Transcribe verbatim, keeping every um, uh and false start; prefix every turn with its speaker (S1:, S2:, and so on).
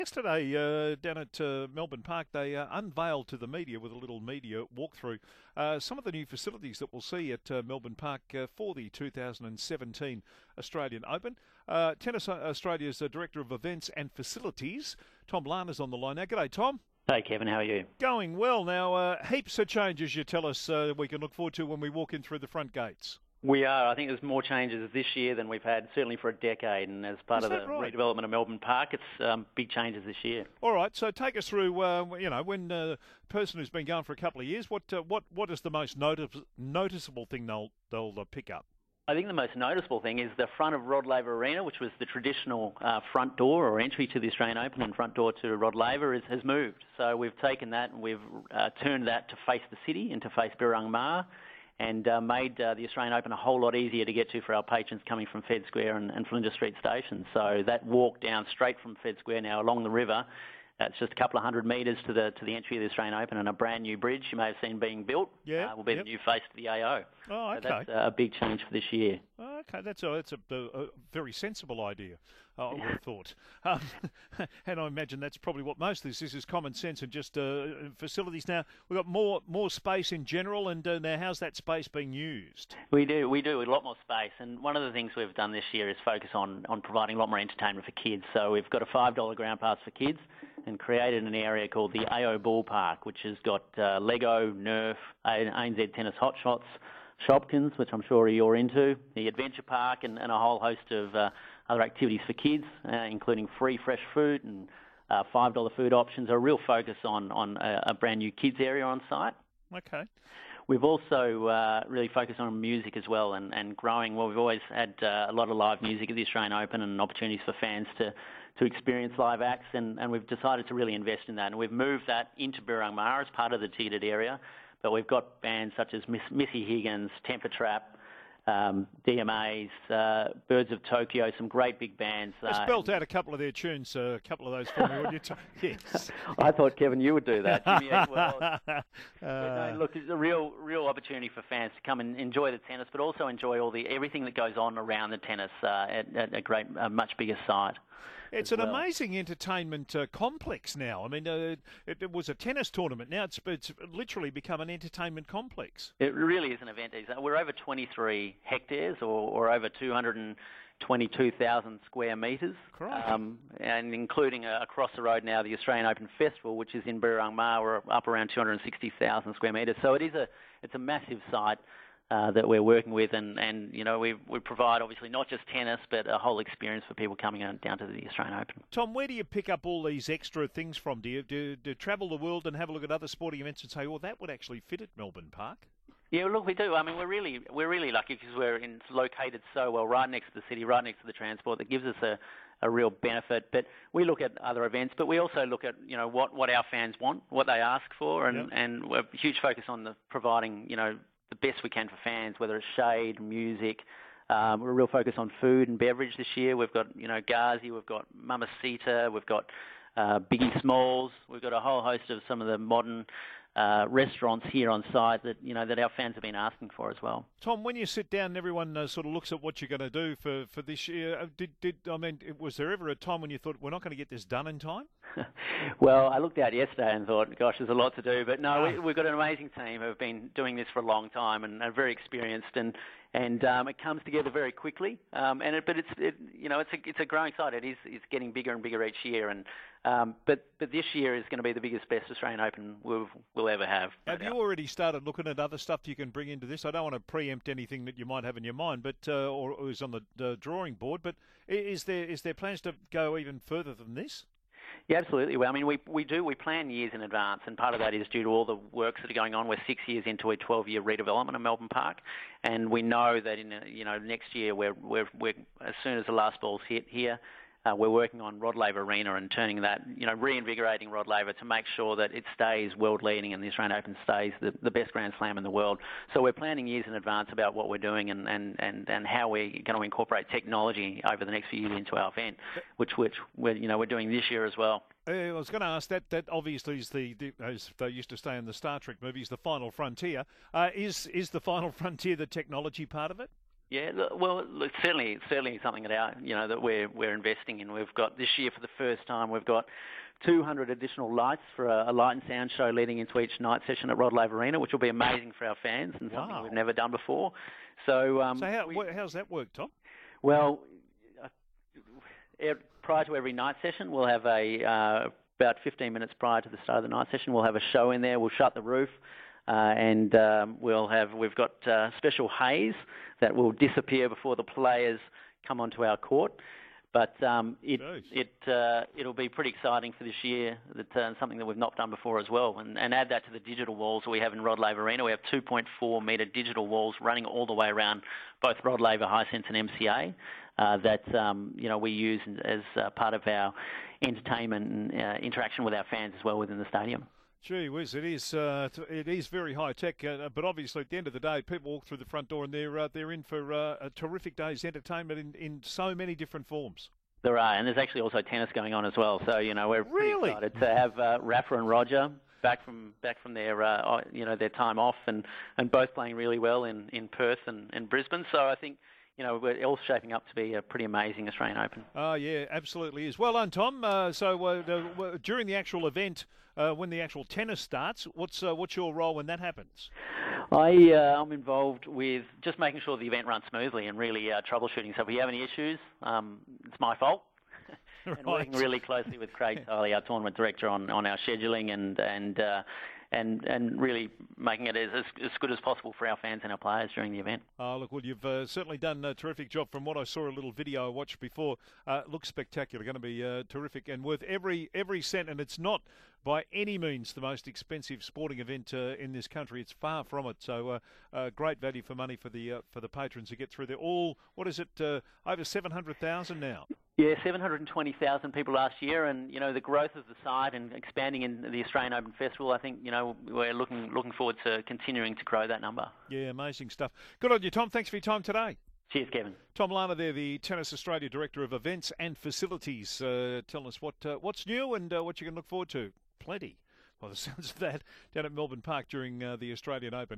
S1: Yesterday, uh, down at uh, Melbourne Park, they uh, unveiled to the media with a little media walkthrough uh, some of the new facilities that we'll see at uh, Melbourne Park uh, for the two thousand seventeen Australian Open. Uh, Tennis Australia's uh, Director of Events and Facilities, Tom Larner's on the line now. G'day, Tom.
S2: Hey, Kevin, how are you?
S1: Going well. Now, uh, heaps of changes you tell us uh, we can look forward to when we walk in through the front gates.
S2: We are. I think there's more changes this year than we've had, certainly for a decade. And as part
S1: Is
S2: of the
S1: that right?
S2: redevelopment of Melbourne Park, it's um, big changes this year.
S1: All right, so take us through, uh, you know, when uh, a person who's been going for a couple of years, what uh, what what is the most notice- noticeable thing they'll, they'll uh, pick up?
S2: I think the most noticeable thing is the front of Rod Laver Arena, which was the traditional uh, front door or entry to the Australian Open and front door to Rod Laver, is, has moved. So we've taken that and we've uh, turned that to face the city and to face Birrang Marr, and uh, made uh, the Australian Open a whole lot easier to get to for our patrons coming from Fed Square and, and Flinders Street Station. So that walk down straight from Fed Square now along the river, it's just a couple of hundred metres to the to the entry of the Australian Open, and a brand new bridge you may have seen being built
S1: Yeah,
S2: uh, will be
S1: yep.
S2: the new face to the A O.
S1: Oh, okay.
S2: So that's uh, a big change for this year.
S1: Okay, that's a, that's a, a very sensible idea, I would have thought. Um, and I imagine that's probably what most of this is, is common sense and just uh, facilities. Now, we've got more more space in general, and uh, now how's that space being used?
S2: We do, we do, a lot more space. And one of the things we've done this year is focus on, on providing a lot more entertainment for kids. So we've got a five dollar ground pass for kids and created an area called the A O Ballpark, which has got uh, Lego, Nerf, A N Z Tennis Hot Shots, Shopkins, which I'm sure you're into, the Adventure Park, and, and a whole host of uh, other activities for kids, uh, including free fresh food and uh, five dollar food options. A real focus on, on a, a brand new kids area on site.
S1: Okay.
S2: We've also uh, really focused on music as well, and, and growing. Well, we've always had uh, a lot of live music at the Australian Open and opportunities for fans to, to experience live acts, and, and we've decided to really invest in that. And we've moved that into Birrang Marr as part of the ticketed area. But we've got bands such as Miss, Missy Higgins, Temper Trap, um, D M As, uh, Birds of Tokyo, some great big bands.
S1: Let's
S2: uh,
S1: belt out a couple of their tunes, uh, a couple of those for me, would you? T- yes.
S2: I thought, Kevin, you would do that. Jimmy Eek Wells.
S1: uh,
S2: But no, look, it's a real, real opportunity for fans to come and enjoy the tennis, but also enjoy all the everything that goes on around the tennis uh, at, at a great, a much bigger site.
S1: It's an well. amazing entertainment uh, complex now. I mean, uh, it, it was a tennis tournament. Now it's, it's literally become an entertainment complex.
S2: It really is an event. We're over twenty-three hectares, or, or over two hundred twenty-two thousand square metres, um, and including uh, across the road now the Australian Open Festival, which is in Birrang Marr. We're up around two hundred sixty thousand square metres. So it is a it's a massive site. Uh, that we're working with, and, and you know we we provide obviously not just tennis but a whole experience for people coming down to the Australian Open.
S1: Tom, where do you pick up all these extra things from? Do you do, do you travel the world and have a look at other sporting events and say, well, that would actually fit at Melbourne Park?
S2: Yeah, look, we do. I mean, we're really we're really lucky because we're in, located so well, right next to the city, right next to the transport. That gives us a, a real benefit. But we look at other events, but we also look at you know what, what our fans want, what they ask for, and,
S1: yep.
S2: and we're a huge focus on the providing you know. the best we can for fans, whether it's shade, music. Um, we're a real focus on food and beverage this year. We've got, you know, Ghazi, we've got Mamacita, we've got uh, Biggie Smalls. We've got a whole host of some of the modern uh, restaurants here on site that, you know, that our fans have been asking for as well.
S1: Tom, when you sit down and everyone uh, sort of looks at what you're going to do for, for this year, uh, did, did I mean, was there ever a time when you thought, we're not going to get this done in time?
S2: Well, I looked out yesterday and thought, gosh, there's a lot to do. But no, we, we've got an amazing team who have been doing this for a long time and are very experienced, and and um, it comes together very quickly. Um, and it, but it's it, you know it's a it's a growing site. It is it's getting bigger and bigger each year. And um, but but this year is going to be the biggest, best Australian Open we'll we'll ever have.
S1: Have you already started looking at other stuff you can bring into this? I don't want to preempt anything that you might have in your mind, but uh, or, or is on the, the drawing board. But is there is there plans to go even further than this?
S2: Yeah, absolutely. Well, I mean, we we do we plan years in advance, and part of that is due to all the works that are going on. We're six years into a twelve-year redevelopment of Melbourne Park, and we know that in a, you know next year we're we're, we're as soon as the last ball's hit here. Uh, we're working on Rod Laver Arena and turning that, you know, reinvigorating Rod Laver to make sure that it stays world leading and the Australian Open stays the, the best Grand Slam in the world. So we're planning years in advance about what we're doing and, and, and, and how we're going to incorporate technology over the next few years into our event, which which we're, you know we're doing this year as well.
S1: Uh, I was going to ask that. That obviously is the, the as they used to say in the Star Trek movies, the final frontier. Uh, is is the final frontier the technology part of it?
S2: Yeah, look, well, look, certainly, certainly something that our, you know, that we're we're investing in. We've got this year for the first time, we've got two hundred additional lights for a, a light and sound show leading into each night session at Rod Laver Arena, which will be amazing for our fans and
S1: Wow.
S2: something we've never done before. So, um,
S1: so how,
S2: we,
S1: how's that work, Tom?
S2: Well, uh, prior to every night session, we'll have a uh, about fifteen minutes prior to the start of the night session, we'll have a show in there. We'll shut the roof. Uh, and um, we'll have we've got uh, special haze that will disappear before the players come onto our court. But um, it nice. it uh, it'll be pretty exciting for this year. That uh, something that we've not done before as well. And, and add that to the digital walls we have in Rod Laver Arena. We have two point four metre digital walls running all the way around both Rod Laver, Hisense, and M C A. Uh, that um, you know we use as uh, part of our entertainment and uh, interaction with our fans as well within the stadium.
S1: Gee whiz, it is uh, it is very high tech, uh, but obviously at the end of the day, people walk through the front door and they're uh, they're in for uh, a terrific day's entertainment in, in so many different forms.
S2: There are, and there's actually also tennis going on as well. So you know we're
S1: really
S2: pretty excited to have uh, Rafa and Roger back from back from their uh, you know their time off, and, and both playing really well in, in Perth and, and Brisbane. So I think. You know, we're all shaping up to be a pretty amazing Australian Open.
S1: Oh, yeah, absolutely is. Well done, Tom. Uh, so uh, the, during the actual event, uh, when the actual tennis starts, what's uh, what's your role when that happens?
S2: I, uh, I'm involved with just making sure the event runs smoothly and really uh, troubleshooting. So if we have any issues, um, it's my fault. and
S1: right.
S2: working really closely with Craig Tiley, our tournament director, on, on our scheduling and and uh, and and really making it as, as good as possible for our fans and our players during the event.
S1: Oh, look, well, you've uh, certainly done a terrific job. From what I saw, a little video I watched before, uh, looks spectacular. Going to be uh, terrific and worth every every cent. And it's not by any means the most expensive sporting event uh, in this country. It's far from it. So uh, uh, great value for money for the uh, for the patrons who get through there. All what is it? Uh, over seven hundred thousand now.
S2: Yeah, seven hundred twenty thousand people last year, and you know the growth of the site and expanding in the Australian Open Festival. I think you know we're looking looking forward to continuing to grow that number.
S1: Yeah, amazing stuff. Good on you, Tom. Thanks for your time today.
S2: Cheers, Kevin.
S1: Tom Larner there, the Tennis Australia Director of Events and Facilities. Uh, tell us what uh, what's new and uh, what you can look forward to. Plenty, by the sounds of that, down at Melbourne Park during uh, the Australian Open.